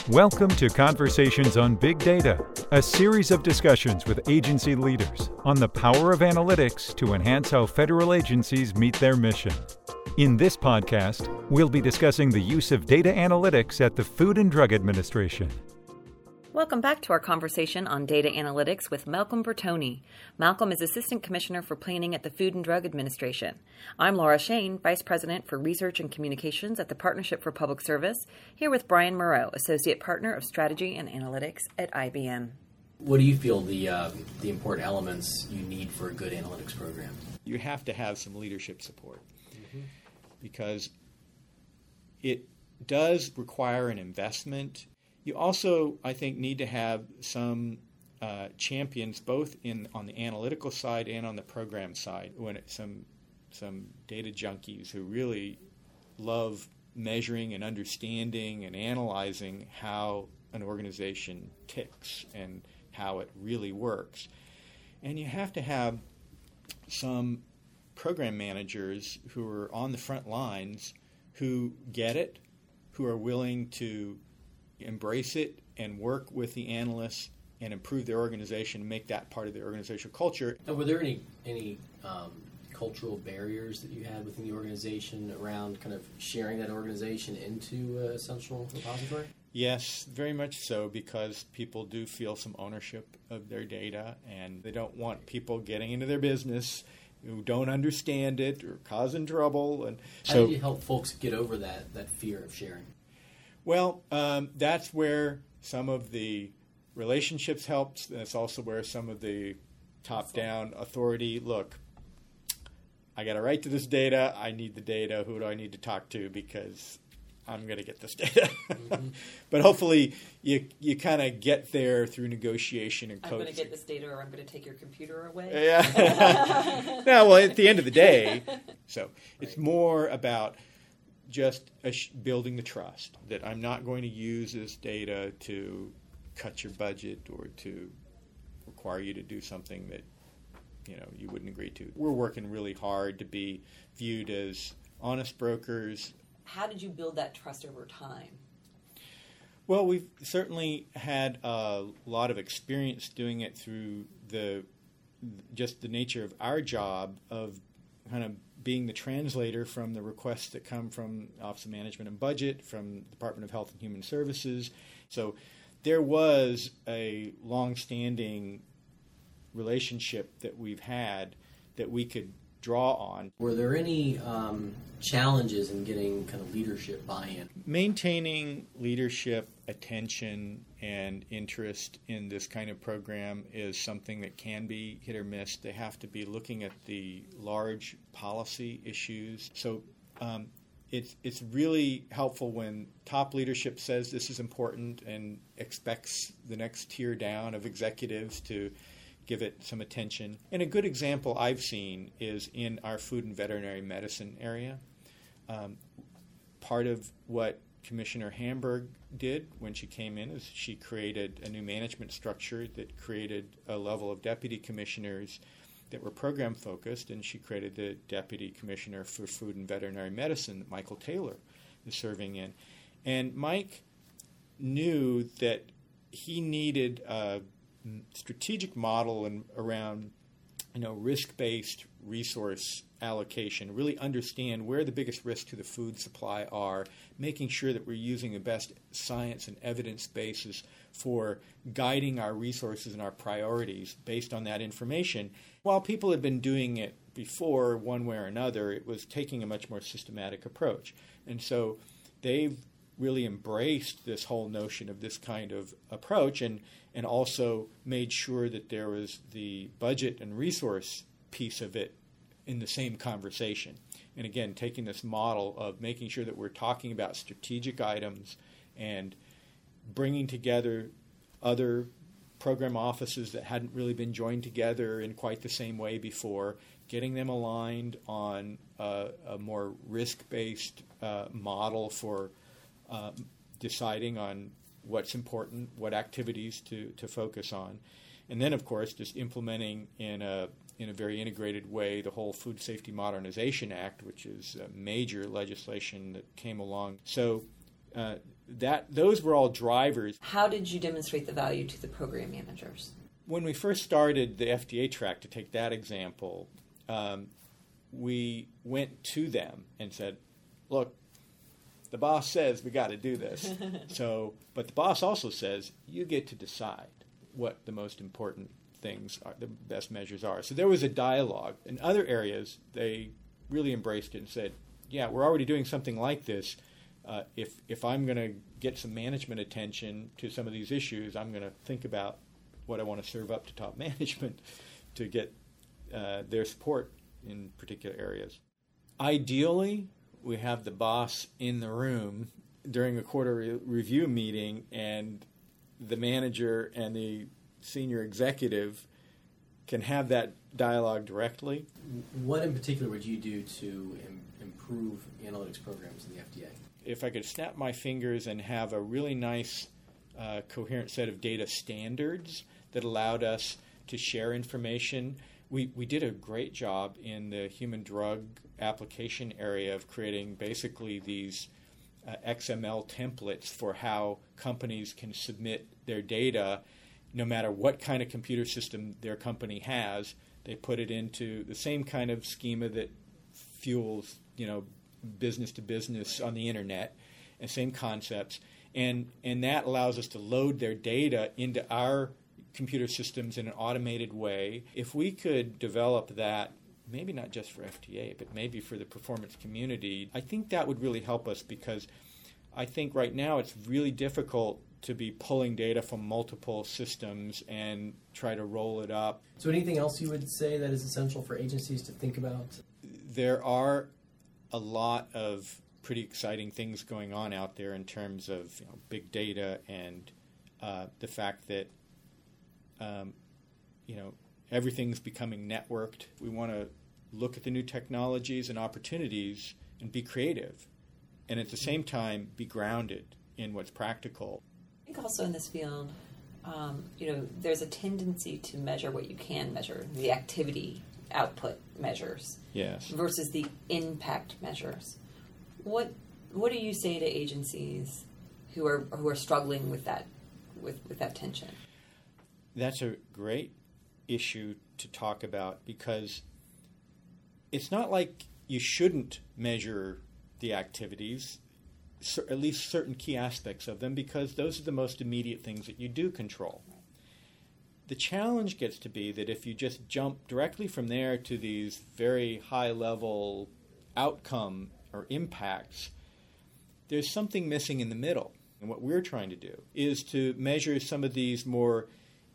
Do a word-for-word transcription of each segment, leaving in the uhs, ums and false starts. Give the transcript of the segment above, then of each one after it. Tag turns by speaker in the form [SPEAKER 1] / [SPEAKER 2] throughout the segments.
[SPEAKER 1] Welcome to Conversations on Big Data, a series of discussions with agency leaders on the power of analytics to enhance how federal agencies meet their mission. In this podcast, we'll be discussing the use of data analytics at the Food and Drug Administration.
[SPEAKER 2] Welcome back to our conversation on data analytics with Malcolm Bertoni. Malcolm is Assistant Commissioner for Planning at the Food and Drug Administration. I'm Laura Shane, Vice President for Research and Communications at the Partnership for Public Service, here with Brian Moreau, Associate Partner of Strategy and Analytics at I B M.
[SPEAKER 3] What do you feel the uh, the important elements you need for a good analytics program?
[SPEAKER 4] You have to have some leadership support mm-hmm. because it does require an investment. You also, I think, need to have some uh, champions both in on the analytical side and on the program side. When it, some some data junkies who really love measuring and understanding and analyzing how an organization ticks and how it really works. And you have to have some program managers who are on the front lines who get it, who are willing to embrace it and work with the analysts and improve their organization, make that part of their organizational culture.
[SPEAKER 3] Now, were there any any um, cultural barriers that you had within the organization around kind of sharing that organization into a central repository?
[SPEAKER 4] Yes, very much so, because people do feel some ownership of their data, and they don't want people getting into their business who don't understand it or causing trouble. And
[SPEAKER 3] how
[SPEAKER 4] so,
[SPEAKER 3] did you help folks get over that, that fear of sharing?
[SPEAKER 4] Well, um, that's where some of the relationships helps. That's also where some of the top-down authority, look, I got a right to this data. I need the data. Who do I need to talk to? Because I'm going to get this data. Mm-hmm. But hopefully you you kind of get there through negotiation and coaching.
[SPEAKER 2] I'm going to get this data or I'm going to take your computer away.
[SPEAKER 4] Yeah. No, well, at the end of the day, so it's more about just building the trust that I'm not going to use this data to cut your budget or to require you to do something that, you know, you wouldn't agree to. We're working really hard to be viewed as honest brokers.
[SPEAKER 2] How did you build that trust over time?
[SPEAKER 4] Well, we've certainly had a lot of experience doing it through the just the nature of our job of kind of being the translator from the requests that come from Office of Management and Budget, from the Department of Health and Human Services. So there was a long-standing relationship that we've had that we could draw on.
[SPEAKER 3] Were there any um, challenges in getting kind of leadership buy-in?
[SPEAKER 4] Maintaining leadership, attention, and interest in this kind of program is something that can be hit or miss. They have to be looking at the large policy issues. So um, it's it's really helpful when top leadership says this is important and expects the next tier down of executives to give it some attention. And a good example I've seen is in our food and veterinary medicine area. Um, part of what Commissioner Hamburg did when she came in is she created a new management structure that created a level of deputy commissioners that were program focused, and she created the deputy commissioner for food and veterinary medicine that Michael Taylor is serving in. And Mike knew that he needed a strategic model and around, you know, risk-based resource allocation, really understand where the biggest risks to the food supply are, making sure that we're using the best science and evidence basis for guiding our resources and our priorities based on that information. While people had been doing it before one way or another, it was taking a much more systematic approach. And so they've really embraced this whole notion of this kind of approach and, and also made sure that there was the budget and resource piece of it in the same conversation. And again, taking this model of making sure that we're talking about strategic items and bringing together other program offices that hadn't really been joined together in quite the same way before, getting them aligned on a, a more risk-based uh, model for uh, deciding on what's important, what activities to, to focus on. And then, of course, just implementing in a in a very integrated way the whole Food Safety Modernization Act, which is a major legislation that came along. So uh, that those were all drivers.
[SPEAKER 2] How did you demonstrate the value to the program managers?
[SPEAKER 4] When we first started the F D A track, to take that example, um, we went to them and said, look, the boss says we got to do this. So, but the boss also says you get to decide what the most important things are, the best measures are. So there was a dialogue. In other areas, they really embraced it and said, yeah, we're already doing something like this. Uh, if if I'm going to get some management attention to some of these issues, I'm going to think about what I want to serve up to top management to get uh, their support in particular areas. Ideally, we have the boss in the room during a quarter re- review meeting, and the manager and the senior executive can have that dialogue directly.
[SPEAKER 3] What in particular would you do to im- improve analytics programs in the F D A?
[SPEAKER 4] If I could snap my fingers and have a really nice, uh, coherent set of data standards that allowed us to share information. We, we did a great job in the human drug application area of creating basically these uh, X M L templates for how companies can submit their data no matter what kind of computer system their company has. They put it into the same kind of schema that fuels, you know, business to business on the internet, and same concepts. And, and that allows us to load their data into our computer systems in an automated way. If we could develop that, maybe not just for F D A, but maybe for the performance community, I think that would really help us, because I think right now it's really difficult to be pulling data from multiple systems and try to roll it up.
[SPEAKER 3] So anything else you would say that is essential for agencies to think about?
[SPEAKER 4] There are a lot of pretty exciting things going on out there in terms of, you know, big data and uh, the fact that Um, you know, everything's becoming networked. We want to look at the new technologies and opportunities and be creative, and at the same time be grounded in what's practical.
[SPEAKER 2] I think also in this field, um, you know, there's a tendency to measure what you can measure, the activity output measures,
[SPEAKER 4] Yes.
[SPEAKER 2] versus the impact measures. What what do you say to agencies who are who are struggling with that with, with that tension?
[SPEAKER 4] That's a great issue to talk about, because it's not like you shouldn't measure the activities, at least certain key aspects of them, because those are the most immediate things that you do control. The challenge gets to be that if you just jump directly from there to these very high-level outcome or impacts, there's something missing in the middle. And what we're trying to do is to measure some of these more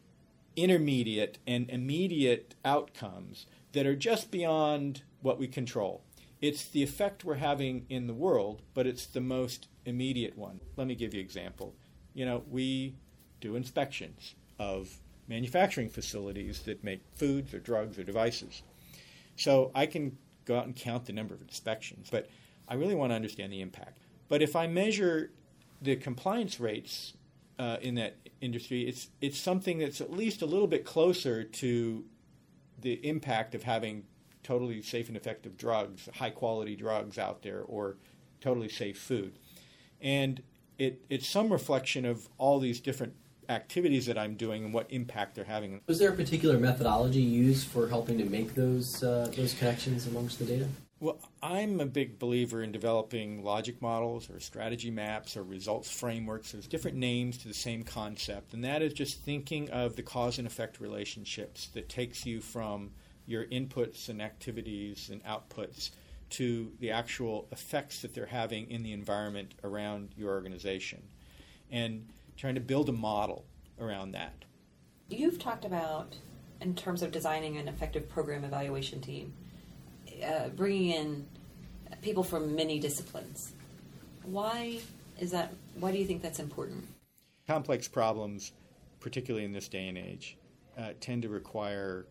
[SPEAKER 4] intermediate and immediate outcomes that are just beyond what we control. It's the effect we're having in the world, but it's the most immediate one. Let me give you an example. You know, we do inspections of manufacturing facilities that make foods or drugs or devices. So I can go out and count the number of inspections, but I really want to understand the impact. But if I measure the compliance rates uh, in that industry, it's it's something that's at least a little bit closer to the impact of having totally safe and effective drugs, high-quality drugs out there, or totally safe food. And it, it's some reflection of all these different activities that I'm doing and what impact they're having.
[SPEAKER 3] Was there a particular methodology used for helping to make those uh, those connections amongst the data?
[SPEAKER 4] Well, I'm a big believer in developing logic models or strategy maps or results frameworks. There's different names to the same concept, and that is just thinking of the cause and effect relationships that takes you from your inputs and activities and outputs to the actual effects that they're having in the environment around your organization, and trying to build a model around that.
[SPEAKER 2] You've talked about, in terms of designing an effective program evaluation team, uh, bringing in people from many disciplines. Why is that? Why do you think that's important?
[SPEAKER 4] Complex problems, particularly in this day and age, uh, tend to require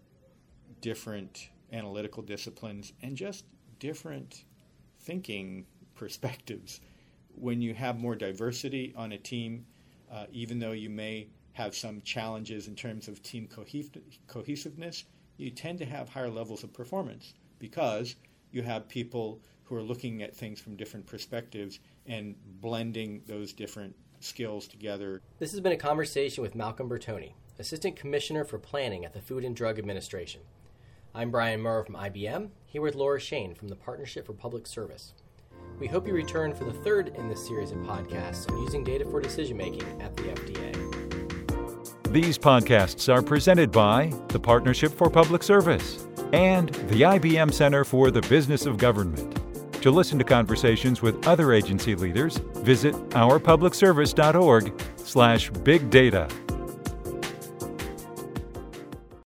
[SPEAKER 4] different analytical disciplines and just different thinking perspectives. When you have more diversity on a team, uh, even though you may have some challenges in terms of team cohes- cohesiveness, you tend to have higher levels of performance because you have people who are looking at things from different perspectives and blending those different skills together.
[SPEAKER 5] This has been a conversation with Malcolm Bertoni, Assistant Commissioner for Planning at the Food and Drug Administration. I'm Brian Murrow from I B M, here with Laura Shane from the Partnership for Public Service. We hope you return for the third in this series of podcasts on using data for decision-making at the F D A.
[SPEAKER 1] These podcasts are presented by the Partnership for Public Service and the I B M Center for the Business of Government. To listen to conversations with other agency leaders, visit our public service dot org slash big data.